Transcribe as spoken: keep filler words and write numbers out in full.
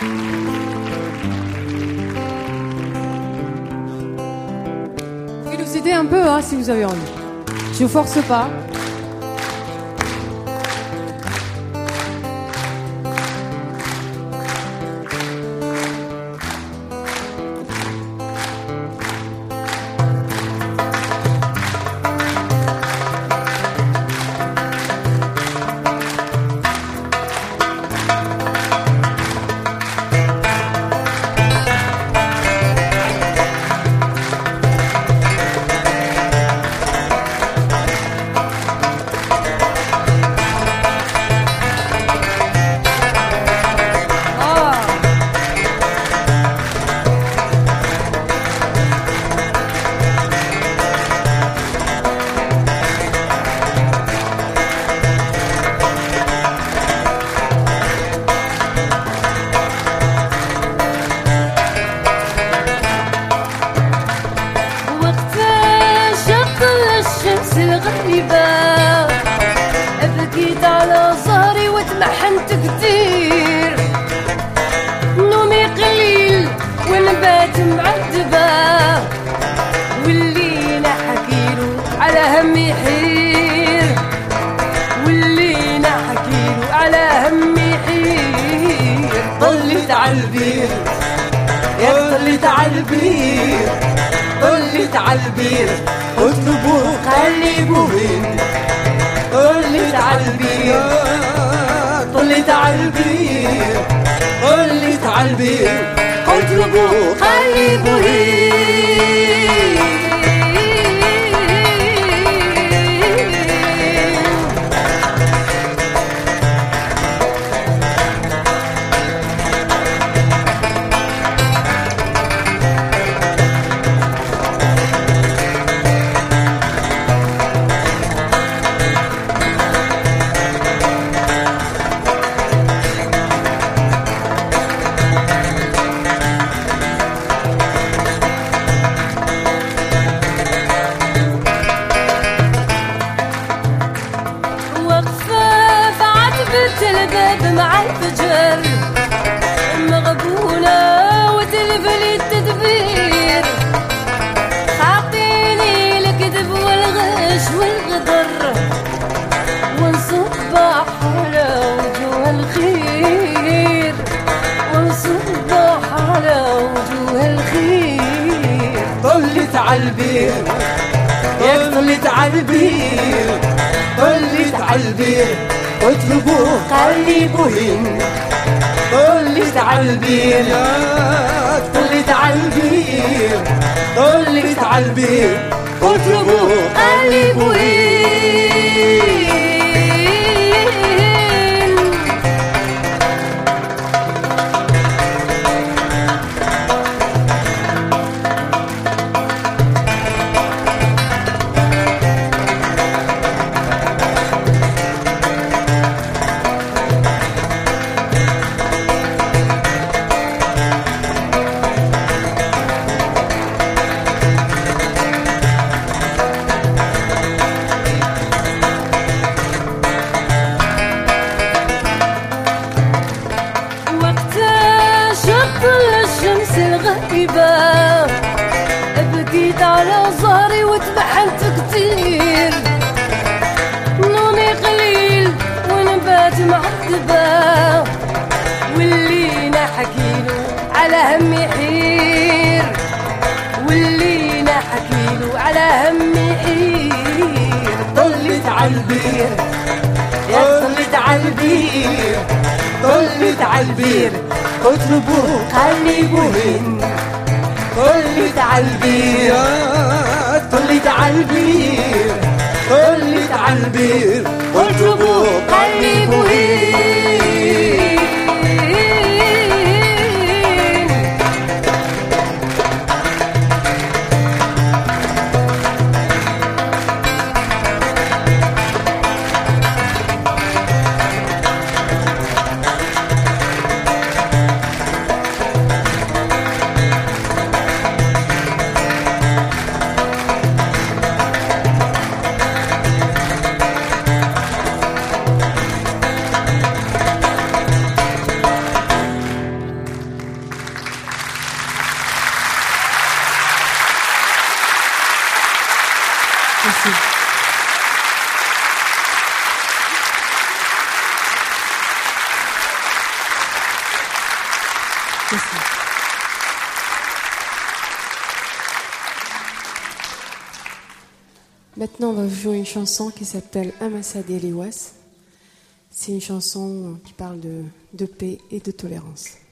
Vous nous aider un peu hein, si vous avez envie. Je vous force pas. بكيت على ظهري واتمحنت كتير، نومي قليل ونبات معذبة، واللي نحكيلو على همي يحير، واللي نحكيلو على همي يحير. طلت عالبير يا طلت عالبير، طلت عالبير اطلبوا قلبوهن، طلت عالبير طلت عالبير طلت عالبير اطلبوا قلبوهن. الباب مع الفجر مغبونة وتلفلي التدبير، عطيني الكذب والغش والغدر، ونصبح على وجوه الخير، ونصبح على وجوه الخير. طلت عالبير يا طلت عالبير طلت عالبير اطلبوا قلبوهن، طلت عالبير طلت عالبير طلت عالبير اطلبوا قلبوهن. بكيت على ظهري واتمحنت كتير، نومي قليل ونبات معذبة، واللي نحكيلو على همي يحير، واللي نحكيلو على همي يحير. طلت عالبير يا طلت عالبير طلت عالبير اطلبوا قلبوهن، طلت عالبير طلت عالبير طلت عالبير اطلبوا قلبوهن. Merci. Merci. Maintenant, on va jouer une chanson qui s'appelle Amassa Deliwas. C'est une chanson qui parle de, de paix et de tolérance.